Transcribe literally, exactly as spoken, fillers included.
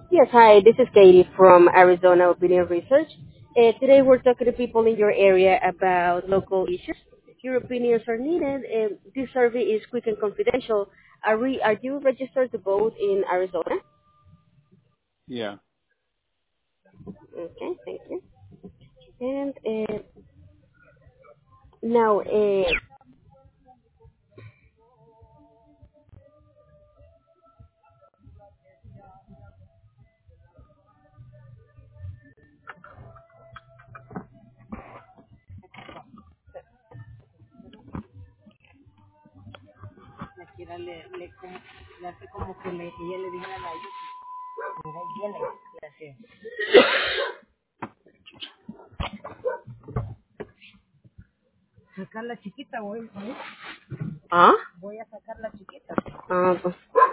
Yes, hi, this is Katie from Arizona Opinion Research. Uh, today we're talking to people in your area about local issues. Your opinions are needed. And this survey is quick and confidential. Are, we, are you registered to vote in Arizona? Yeah. Okay, thank you. And uh, now, uh, ¿ah? Ah, pues.